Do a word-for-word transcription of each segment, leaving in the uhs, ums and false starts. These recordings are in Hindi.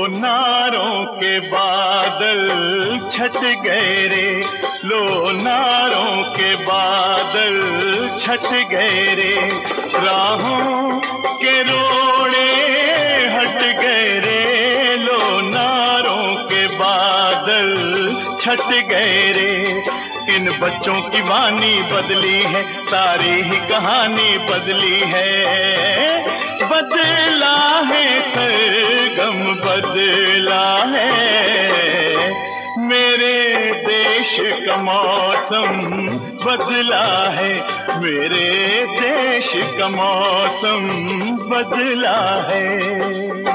नारों के बादल छट गए रे, लो नारों के बादल छट गए रे, राहों के रोड़े हट गए रे, लो नारों के बादल छट गए रे। इन बच्चों की वाणी बदली है, सारी ही कहानी बदली है, बदला है सरगम बदला है, मेरे देश का मौसम बदला है, मेरे देश का मौसम बदला है।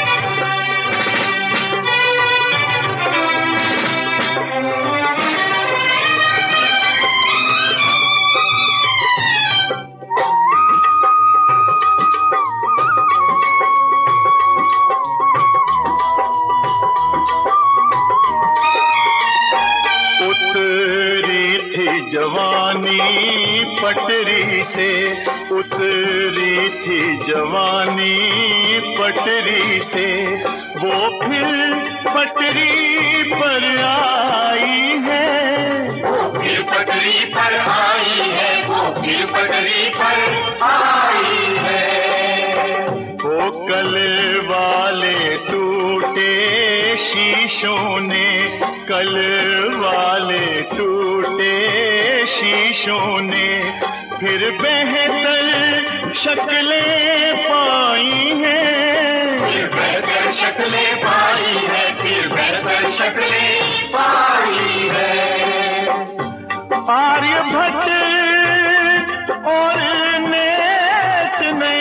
जवानी पटरी से उतरी थी, जवानी पटरी से वो फिर पटरी पर आई है, वो फिर पटरी पर आई है, वो फिर पटरी पर आई है। वो कल वाले टूटे शीशों ने, कल वाले टूटे शीशों ने फिर बेहतर शक्लें पाई हैं, फिर बेहतर शक्लें पाई है, फिर बेहतर शक्लें पाई है। आर्यभट्ट और नेत ने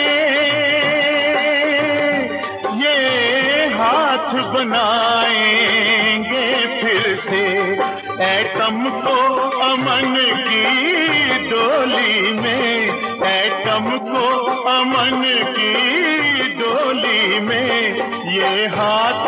ये हाथ बनाएंगे फिर से, एटम को अमन की डोली में, एटम को अमन की डोली में ये हाथ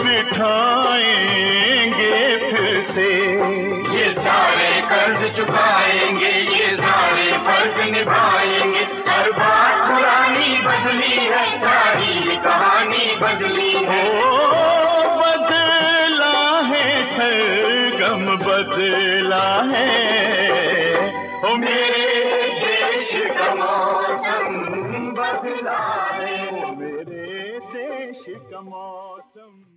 बिठाएंगे फिर से। ये सारे कर्ज चुकाएंगे, ये सारे फर्ज निभाएंगे, हर बात पुरानी बदली है, सारी कहानी बदली है। ओ बदला है सरगम बदला है, ओ मेरे देश का मौसम बदला है, मेरे देश का मौसम